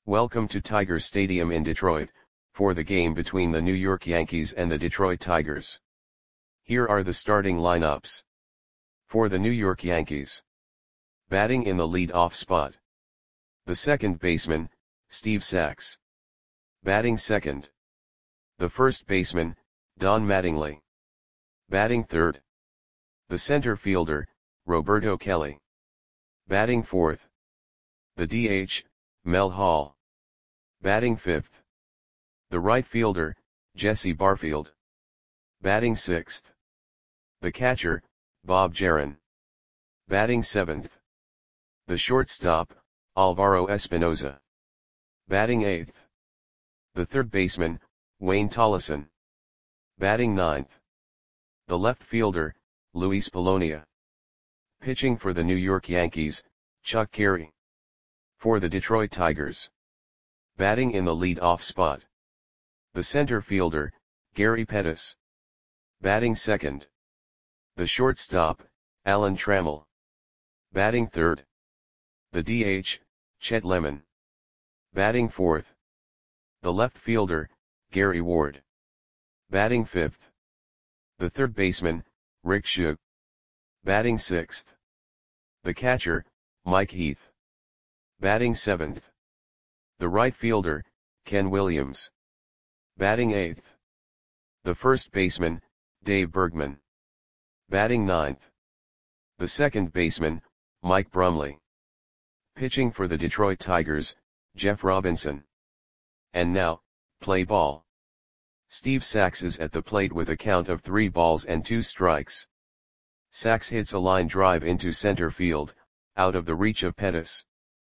Welcome to Tiger Stadium in Detroit, for the game between the New York Yankees and the Detroit Tigers. Here are the starting lineups. For the New York Yankees. Batting in the lead-off spot. The second baseman, Steve Sax. Batting second. The first baseman, Don Mattingly. Batting third. The center fielder, Roberto Kelly. Batting fourth. The DH, Mel Hall. Batting fifth. The right fielder, Jesse Barfield. Batting sixth. The catcher, Bob Geren. Batting seventh. The shortstop, Alvaro Espinoza. Batting eighth. The third baseman, Wayne Tollison. Batting ninth. The left fielder, Luis Polonia. Pitching for the New York Yankees, Chuck Carey. For the Detroit Tigers. Batting in the lead-off spot. The center fielder, Gary Pettis. Batting second. The shortstop, Alan Trammell. Batting third. The DH, Chet Lemon. Batting fourth. The left fielder, Gary Ward. Batting fifth. The third baseman, Rick Shug. Batting sixth. The catcher, Mike Heath. Batting seventh. The right fielder, Ken Williams. Batting eighth. The first baseman, Dave Bergman. Batting ninth. The second baseman, Mike Brumley. Pitching for the Detroit Tigers, Jeff Robinson. And now, play ball. Steve Sax is at the plate with a count of 3 balls and 2 strikes. Sax hits a line drive into center field, out of the reach of Pettis.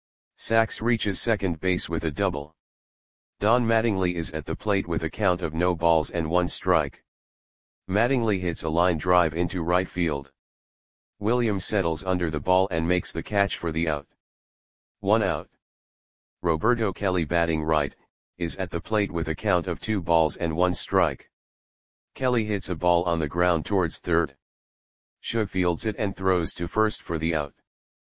Sax reaches second base with a double. Don Mattingly is at the plate with a count of no balls and 1 strike. Mattingly hits a line drive into right field. Williams settles under the ball and makes the catch for the out. 1 out. Roberto Kelly, batting right, is at the plate with a count of 2 balls and 1 strike. Kelly hits a ball on the ground towards third. Shug fields it and throws to first for the out.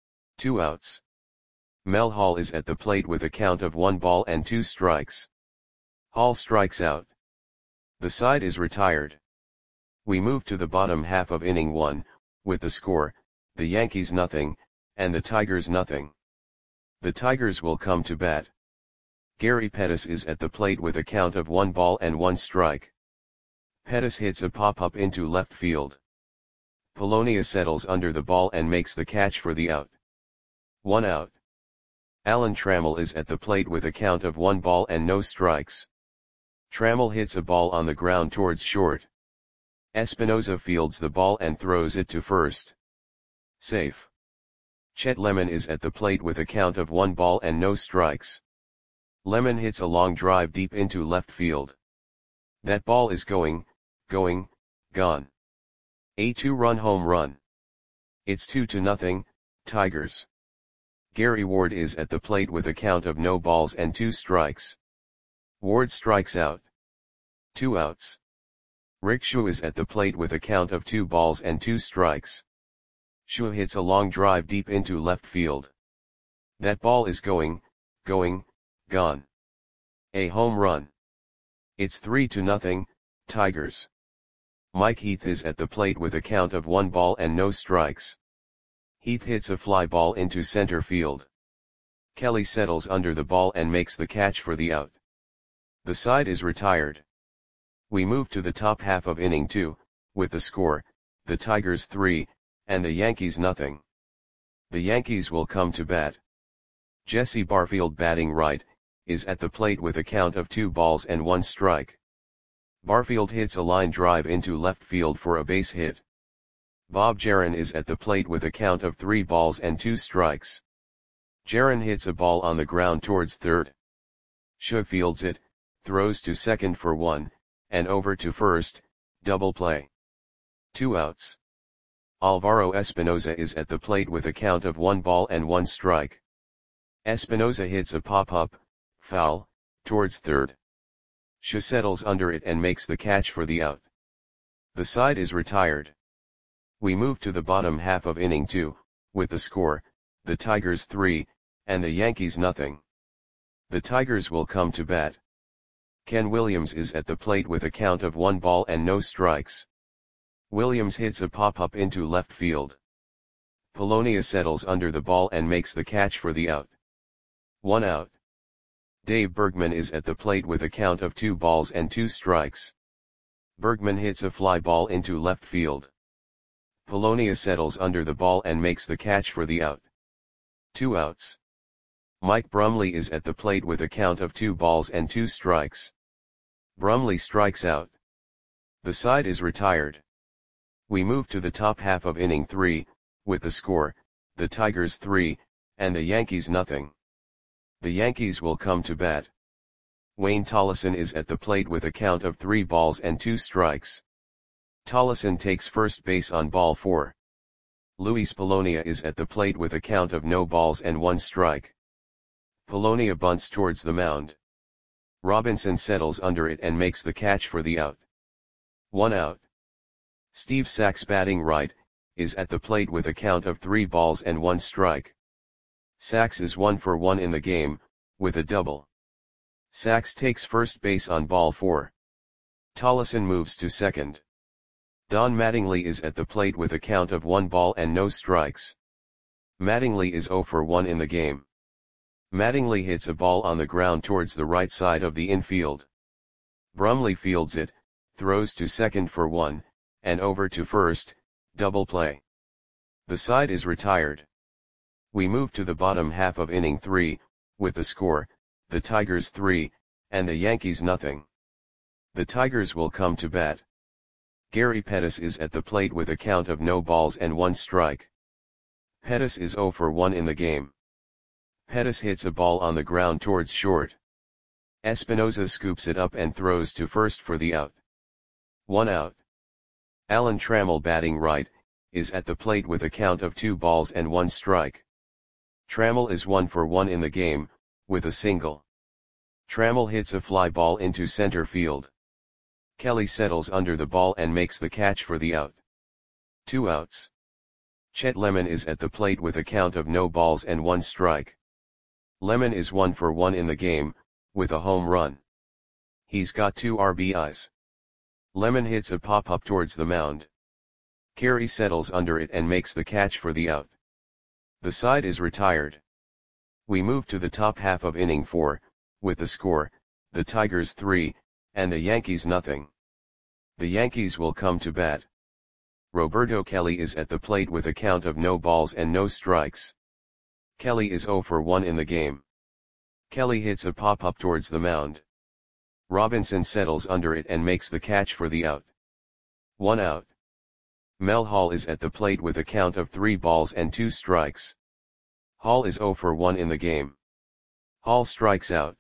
2 outs. Mel Hall is at the plate with a count of 1 ball and 2 strikes. Hall strikes out. The side is retired. We move to the bottom half of inning 1, with the score, the Yankees nothing, and the Tigers nothing. The Tigers will come to bat. Gary Pettis is at the plate with a count of 1 ball and 1 strike. Pettis hits a pop-up into left field. Polonia settles under the ball and makes the catch for the out. 1 out. Alan Trammell is at the plate with a count of 1 ball and no strikes. Trammell hits a ball on the ground towards short. Espinoza fields the ball and throws it to first. Safe. Chet Lemon is at the plate with a count of 1 ball and no strikes. Lemon hits a long drive deep into left field. That ball is gone. A 2-run home run. It's 2-0, Tigers. Gary Ward is at the plate with a count of no balls and 2 strikes. Ward strikes out. 2 outs. Rick Shug is at the plate with a count of 2 balls and 2 strikes. Shug hits a long drive deep into left field. That ball is gone. A home run. It's 3-0, Tigers. Mike Heath is at the plate with a count of 1 ball and no strikes. Heath hits a fly ball into center field. Kelly settles under the ball and makes the catch for the out. The side is retired. We move to the top half of inning 2, with the score, the Tigers 3, and the Yankees nothing. The Yankees will come to bat. Jesse Barfield, batting right, is at the plate with a count of 2 balls and 1 strike. Barfield hits a line drive into left field for a base hit. Bob Geren is at the plate with a count of 3 balls and 2 strikes. Geren hits a ball on the ground towards third. Shug fields it, throws to second for 1, and over to first, double play. 2 outs. Alvaro Espinoza is at the plate with a count of 1 ball and 1 strike. Espinoza hits a pop-up, foul, towards third. Shug settles under it and makes the catch for the out. The side is retired. We move to the bottom half of inning 2, with the score, the Tigers 3, and the Yankees nothing. The Tigers will come to bat. Ken Williams is at the plate with a count of 1 ball and no strikes. Williams hits a pop-up into left field. Polonia settles under the ball and makes the catch for the out. 1 out. Dave Bergman is at the plate with a count of 2 balls and 2 strikes. Bergman hits a fly ball into left field. Polonia settles under the ball and makes the catch for the out. 2 outs. Mike Brumley is at the plate with a count of 2 balls and 2 strikes. Brumley strikes out. The side is retired. We move to the top half of inning 3, with the score, the Tigers 3, and the Yankees nothing. The Yankees will come to bat. Wayne Tollison is at the plate with a count of 3 balls and 2 strikes. Tollison takes first base on ball 4. Luis Polonia is at the plate with a count of no balls and 1 strike. Polonia bunts towards the mound. Robinson settles under it and makes the catch for the out. 1 out. Steve Sax, batting right, is at the plate with a count of 3 balls and 1 strike. Sax is 1 for 1 in the game, with a double. Sax takes first base on ball 4. Tollison moves to second. Don Mattingly is at the plate with a count of 1 ball and no strikes. Mattingly is 0 for 1 in the game. Mattingly hits a ball on the ground towards the right side of the infield. Brumley fields it, throws to second for 1, and over to first, double play. The side is retired. We move to the bottom half of inning 3, with the score, the Tigers 3, and the Yankees nothing. The Tigers will come to bat. Gary Pettis is at the plate with a count of no balls and 1 strike. Pettis is 0 for 1 in the game. Pettis hits a ball on the ground towards short. Espinosa scoops it up and throws to first for the out. 1 out. Alan Trammell, batting right, is at the plate with a count of 2 balls and 1 strike. Trammell is 1 for 1 in the game, with a single. Trammell hits a fly ball into center field. Kelly settles under the ball and makes the catch for the out. 2 outs. Chet Lemon is at the plate with a count of no balls and 1 strike. Lemon is 1 for 1 in the game, with a home run. He's got 2 RBIs. Lemon hits a pop-up towards the mound. Carey settles under it and makes the catch for the out. The side is retired. We move to the top half of inning 4, with the score, the Tigers 3, and the Yankees nothing. The Yankees will come to bat. Roberto Kelly is at the plate with a count of no balls and no strikes. Kelly is 0 for 1 in the game. Kelly hits a pop-up towards the mound. Robinson settles under it and makes the catch for the out. 1 out. Mel Hall is at the plate with a count of 3 balls and 2 strikes. Hall is 0 for 1 in the game. Hall strikes out.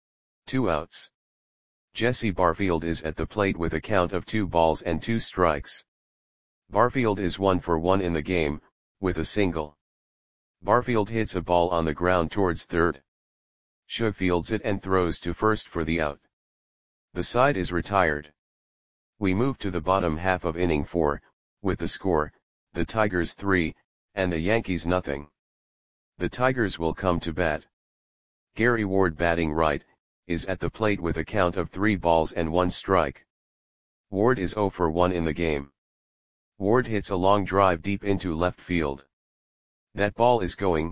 2 outs. Jesse Barfield is at the plate with a count of 2 balls and 2 strikes. Barfield is 1 for 1 in the game, with a single. Barfield hits a ball on the ground towards third. Shaw fields it and throws to first for the out. The side is retired. We move to the bottom half of inning 4, with the score, the Tigers 3, and the Yankees nothing. The Tigers will come to bat. Gary Ward, batting right, is at the plate with a count of 3 balls and 1 strike. Ward is 0 for 1 in the game. Ward hits a long drive deep into left field. That ball is going,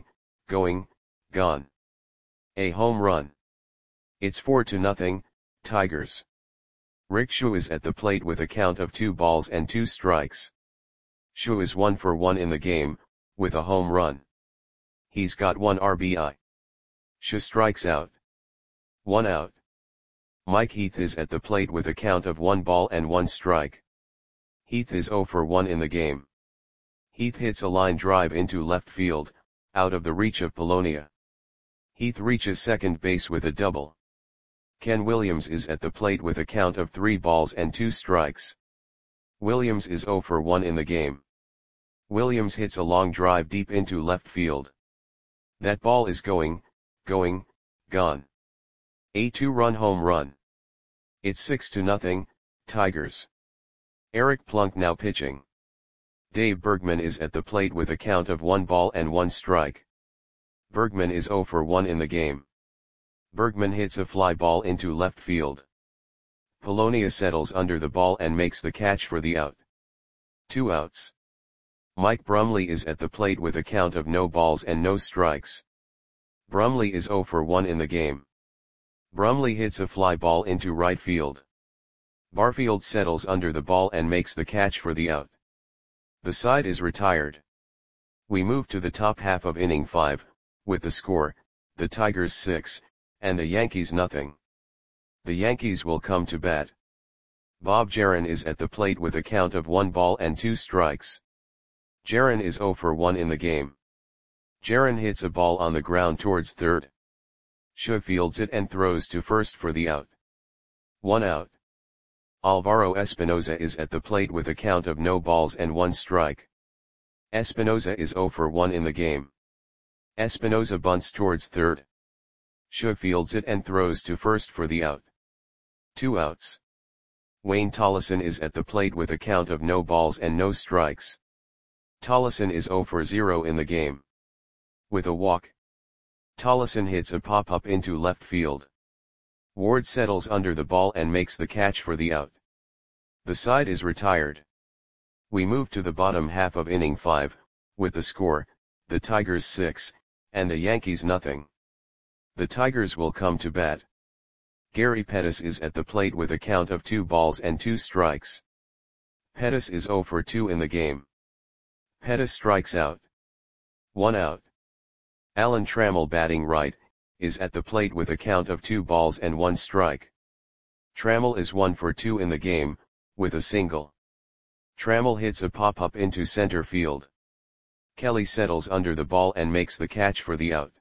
gone. A home run. It's 4-0, Tigers. Rick Shaw is at the plate with a count of 2 balls and 2 strikes. Shaw is 1 for 1 in the game, with a home run. He's got 1 RBI. Shaw strikes out. 1 out. Mike Heath is at the plate with a count of 1 ball and 1 strike. Heath is 0 for 1 in the game. Heath hits a line drive into left field, out of the reach of Polonia. Heath reaches second base with a double. Ken Williams is at the plate with a count of 3 balls and 2 strikes. Williams is 0 for 1 in the game. Williams hits a long drive deep into left field. That ball is going, gone. A 2-run home run. It's 6-0, Tigers. Eric Plunk now pitching. Dave Bergman is at the plate with a count of 1 ball and 1 strike. Bergman is 0 for 1 in the game. Bergman hits a fly ball into left field. Polonia settles under the ball and makes the catch for the out. 2 outs. Mike Brumley is at the plate with a count of no balls and no strikes. Brumley is 0 for 1 in the game. Brumley hits a fly ball into right field. Barfield settles under the ball and makes the catch for the out. The side is retired. We move to the top half of inning 5, with the score, the Tigers 6, and the Yankees nothing. The Yankees will come to bat. Bob Jaron is at the plate with a count of 1 ball and 2 strikes. Jaron is 0 for 1 in the game. Jaron hits a ball on the ground towards third. Shaw fields it and throws to first for the out. 1 out. Alvaro Espinoza is at the plate with a count of no balls and 1 strike. Espinoza is 0 for 1 in the game. Espinoza bunts towards third. Shaw fields it and throws to first for the out. 2 outs. Wayne Tollison is at the plate with a count of no balls and no strikes. Tollison is 0 for 0 in the game. With a walk, Tollison hits a pop-up into left field. Ward settles under the ball and makes the catch for the out. The side is retired. We move to the bottom half of inning 5, with the score, the Tigers 6, and the Yankees nothing. The Tigers will come to bat. Gary Pettis is at the plate with a count of 2 balls and 2 strikes. Pettis is 0 for 2 in the game. Pettis strikes out. 1 out. Alan Trammell, batting right, is at the plate with a count of 2 balls and 1 strike. Trammell is 1 for 2 in the game, with a single. Trammell hits a pop-up into center field. Kelly settles under the ball and makes the catch for the out.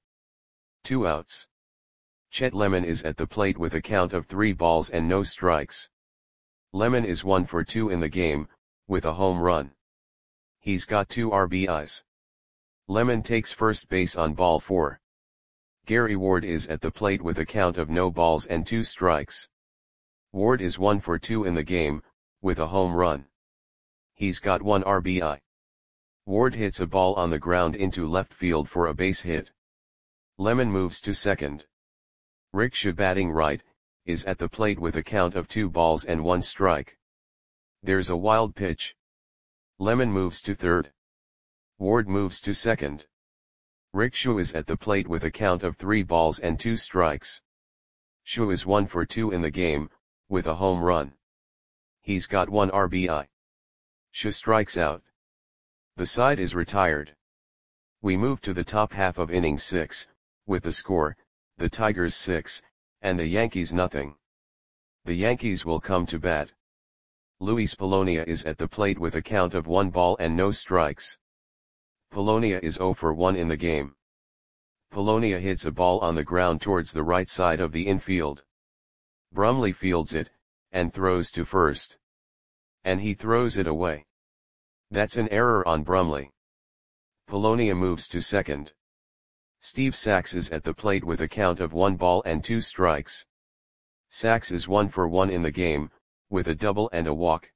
2 outs. Chet Lemon is at the plate with a count of 3 balls and no strikes. Lemon is 1 for 2 in the game, with a home run. He's got 2 RBIs. Lemon takes first base on ball 4. Gary Ward is at the plate with a count of no balls and 2 strikes. Ward is 1 for 2 in the game, with a home run. He's got 1 RBI. Ward hits a ball on the ground into left field for a base hit. Lemon moves to second. Rick Shaw, batting right, is at the plate with a count of 2 balls and 1 strike. There's a wild pitch. Lemon moves to third. Ward moves to second. Rick Shaw is at the plate with a count of 3 balls and 2 strikes. Shaw is 1 for 2 in the game, with a home run. He's got 1 RBI. Shaw strikes out. The side is retired. We move to the top half of inning 6, with the score, the Tigers 6, and the Yankees nothing. The Yankees will come to bat. Luis Polonia is at the plate with a count of 1 ball and no strikes. Polonia is 0 for 1 in the game. Polonia hits a ball on the ground towards the right side of the infield. Brumley fields it, and throws to first. And he throws it away. That's an error on Brumley. Polonia moves to second. Steve Sax is at the plate with a count of 1 ball and 2 strikes. Sax is 1 for 1 in the game, with a double and a walk.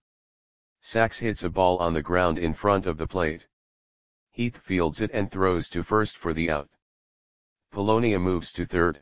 Sax hits a ball on the ground in front of the plate. Heath fields it and throws to first for the out. Polonia moves to third.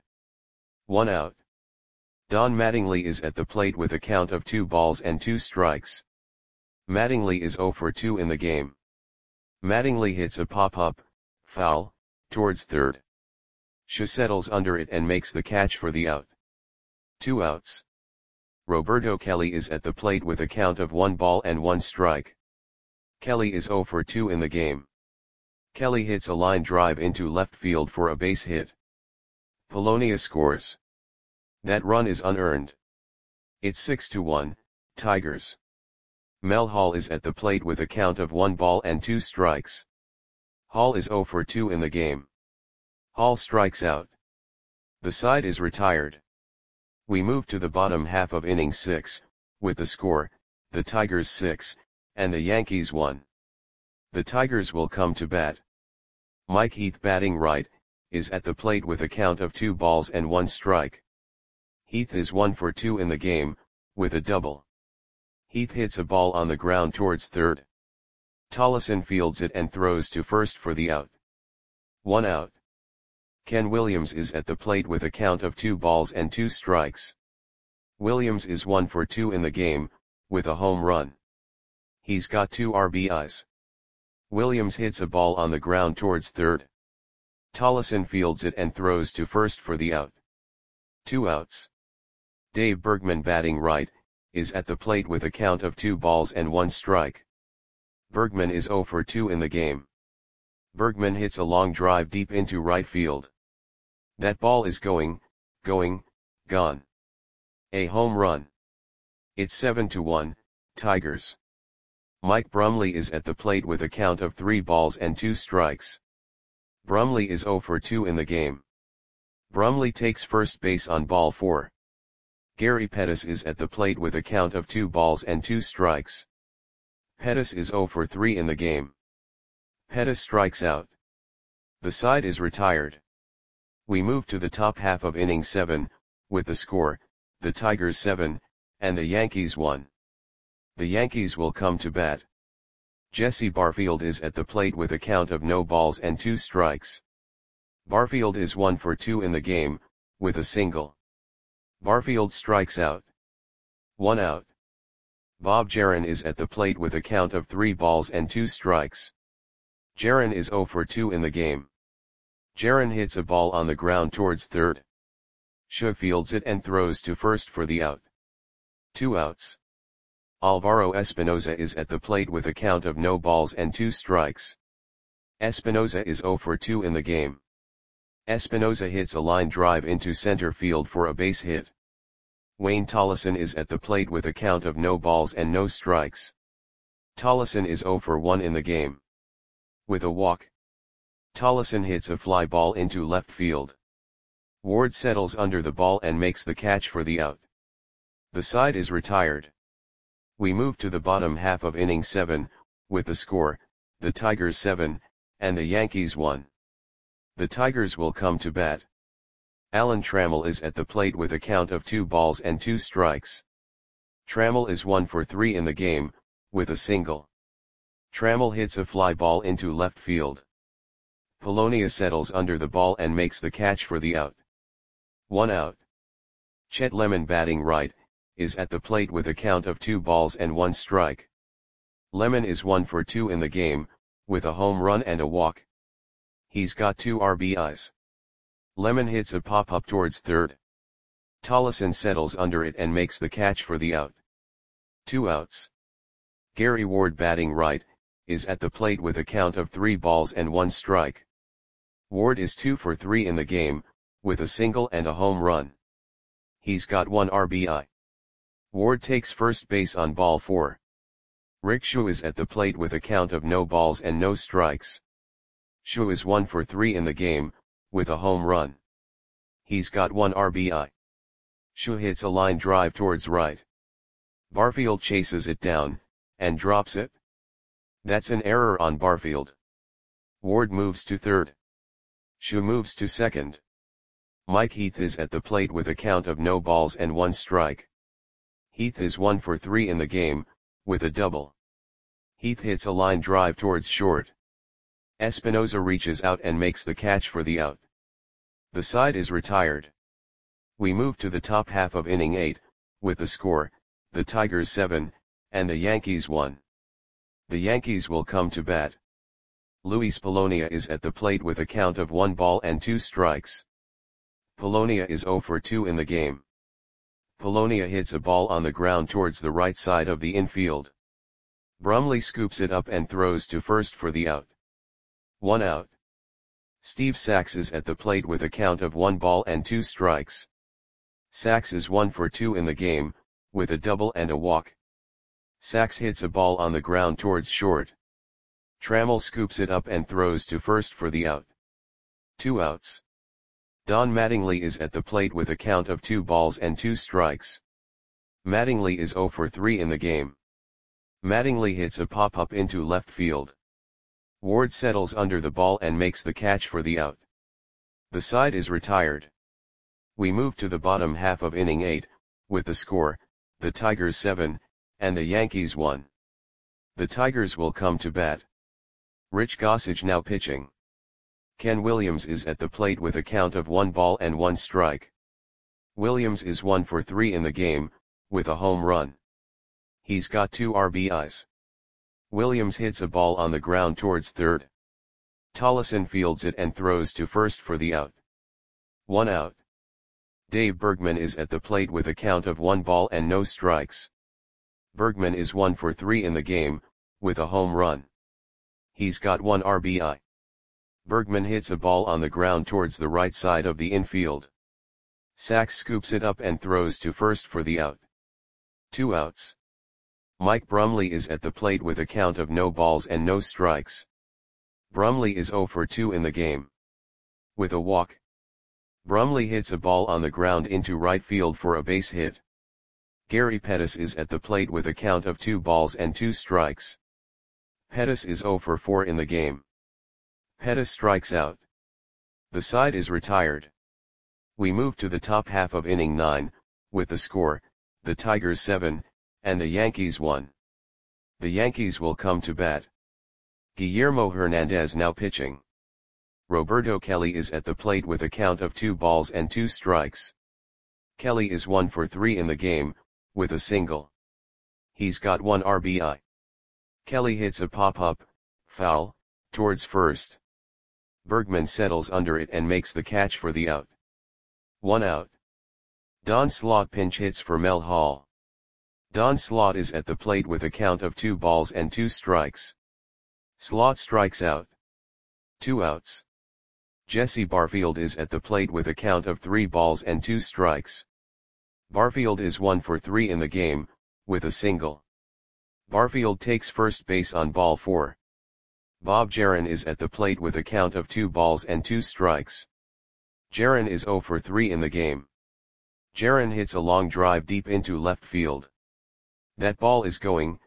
1 out. Don Mattingly is at the plate with a count of 2 balls and 2 strikes. Mattingly is 0 for 2 in the game. Mattingly hits a pop-up, foul, towards third. Shaw settles under it and makes the catch for the out. 2 outs. Roberto Kelly is at the plate with a count of 1 ball and 1 strike. Kelly is 0 for 2 in the game. Kelly hits a line drive into left field for a base hit. Polonia scores. That run is unearned. It's 6-1, Tigers. Mel Hall is at the plate with a count of 1 ball and 2 strikes. Hall is 0 for 2 in the game. Hall strikes out. The side is retired. We move to the bottom half of inning 6, with the score, the Tigers 6, and the Yankees 1. The Tigers will come to bat. Mike Heath, batting right, is at the plate with a count of 2 balls and 1 strike. Heath is 1 for 2 in the game, with a double. Heath hits a ball on the ground towards third. Tollison fields it and throws to first for the out. 1 out. Ken Williams is at the plate with a count of 2 balls and 2 strikes. Williams is 1 for 2 in the game, with a home run. He's got 2 RBIs. Williams hits a ball on the ground towards third. Tollefson fields it and throws to first for the out. 2 outs. Dave Bergman, batting right, is at the plate with a count of 2 balls and 1 strike. Bergman is 0 for 2 in the game. Bergman hits a long drive deep into right field. That ball is gone. A home run. It's 7-1, Tigers. Mike Brumley is at the plate with a count of 3 balls and 2 strikes. Brumley is 0 for 2 in the game. Brumley takes first base on ball 4. Gary Pettis is at the plate with a count of 2 balls and 2 strikes. Pettis is 0 for 3 in the game. Pettis strikes out. The side is retired. We move to the top half of inning 7, with the score, the Tigers 7, and the Yankees 1. The Yankees will come to bat. Jesse Barfield is at the plate with a count of no balls and 2 strikes. Barfield is 1 for 2 in the game, with a single. Barfield strikes out. 1 out. Bob Jaron is at the plate with a count of 3 balls and 2 strikes. Jaron is 0 for 2 in the game. Jaron hits a ball on the ground towards third. Shaw fields it and throws to first for the out. 2 outs. Alvaro Espinoza is at the plate with a count of no balls and 2 strikes. Espinoza is 0 for 2 in the game. Espinoza hits a line drive into center field for a base hit. Wayne Tollefson is at the plate with a count of no balls and no strikes. Tollefson is 0 for 1 in the game. With a walk, Tollefson hits a fly ball into left field. Ward settles under the ball and makes the catch for the out. The side is retired. We move to the bottom half of inning 7, with the score, the Tigers 7, and the Yankees 1. The Tigers will come to bat. Alan Trammell is at the plate with a count of 2 balls and 2 strikes. Trammell is 1 for 3 in the game, with a single. Trammell hits a fly ball into left field. Polonia settles under the ball and makes the catch for the out. 1 out. Chet Lemon, batting right, is at the plate with a count of 2 balls and 1 strike. Lemon is 1 for 2 in the game, with a home run and a walk. He's got 2 RBIs. Lemon hits a pop-up towards third. Tollefson settles under it and makes the catch for the out. 2 outs. Gary Ward, batting right, is at the plate with a count of 3 balls and 1 strike. Ward is 2 for 3 in the game, with a single and a home run. He's got 1 RBI. Ward takes first base on ball 4. Rick Shaw is at the plate with a count of no balls and no strikes. Shaw is 1 for 3 in the game, with a home run. He's got 1 RBI. Shaw hits a line drive towards right. Barfield chases it down, and drops it. That's an error on Barfield. Ward moves to third. Shaw moves to second. Mike Heath is at the plate with a count of no balls and 1 strike. Heath is 1 for 3 in the game, with a double. Heath hits a line drive towards short. Espinoza reaches out and makes the catch for the out. The side is retired. We move to the top half of inning 8, with the score, the Tigers 7, and the Yankees 1. The Yankees will come to bat. Luis Polonia is at the plate with a count of 1 ball and 2 strikes. Polonia is 0 for 2 in the game. Polonia hits a ball on the ground towards the right side of the infield. Brumley scoops it up and throws to first for the out. 1 out. Steve Sax is at the plate with a count of 1 ball and 2 strikes. Sax is 1 for 2 in the game, with a double and a walk. Sax hits a ball on the ground towards short. Trammell scoops it up and throws to first for the out. 2 outs. Don Mattingly is at the plate with a count of 2 balls and 2 strikes. Mattingly is 0 for 3 in the game. Mattingly hits a pop-up into left field. Ward settles under the ball and makes the catch for the out. The side is retired. We move to the bottom half of inning 8, with the score, the Tigers 7, and the Yankees 1. The Tigers will come to bat. Rich Gossage now pitching. Ken Williams is at the plate with a count of 1 ball and 1 strike. Williams is 1 for 3 in the game, with a home run. He's got 2 RBIs. Williams hits a ball on the ground towards third. Tollison fields it and throws to first for the out. 1 out. Dave Bergman is at the plate with a count of 1 ball and no strikes. Bergman is 1 for 3 in the game, with a home run. He's got 1 RBI. Bergman hits a ball on the ground towards the right side of the infield. Sachs scoops it up and throws to first for the out. 2 outs. Mike Brumley is at the plate with a count of no balls and no strikes. Brumley is 0 for 2 in the game. With a walk. Brumley hits a ball on the ground into right field for a base hit. Gary Pettis is at the plate with a count of 2 balls and 2 strikes. Pettis is 0 for 4 in the game. Pettis strikes out. The side is retired. We move to the top half of inning 9, with the score, the Tigers 7, and the Yankees 1. The Yankees will come to bat. Guillermo Hernandez now pitching. Roberto Kelly is at the plate with a count of 2 balls and 2 strikes. Kelly is 1 for 3 in the game, with a single. He's got 1 RBI. Kelly hits a pop-up, foul, towards first. Bergman settles under it and makes the catch for the out. 1 out. Don Slaught pinch hits for Mel Hall. Don Slaught is at the plate with a count of 2 balls and 2 strikes. Slaught strikes out. 2 outs. Jesse Barfield is at the plate with a count of 3 balls and 2 strikes. Barfield is 1 for 3 in the game, with a single. Barfield takes first base on ball 4. Bob Jaron is at the plate with a count of 2 balls and 2 strikes. Jaron is 0 for 3 in the game. Jaron hits a long drive deep into left field. That ball is gone.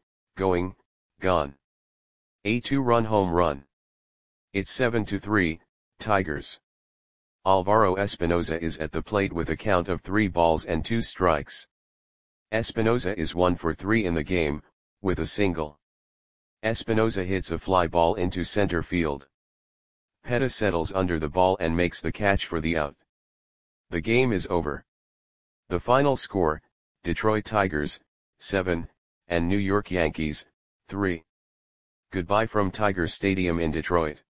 A 2-run home run. It's 7-3, Tigers. Alvaro Espinoza is at the plate with a count of 3 balls and 2 strikes. Espinoza is 1 for 3 in the game, with a single. Espinoza hits a fly ball into center field. Pettis settles under the ball and makes the catch for the out. The game is over. The final score, Detroit Tigers, 7, and New York Yankees, 3. Goodbye from Tiger Stadium in Detroit.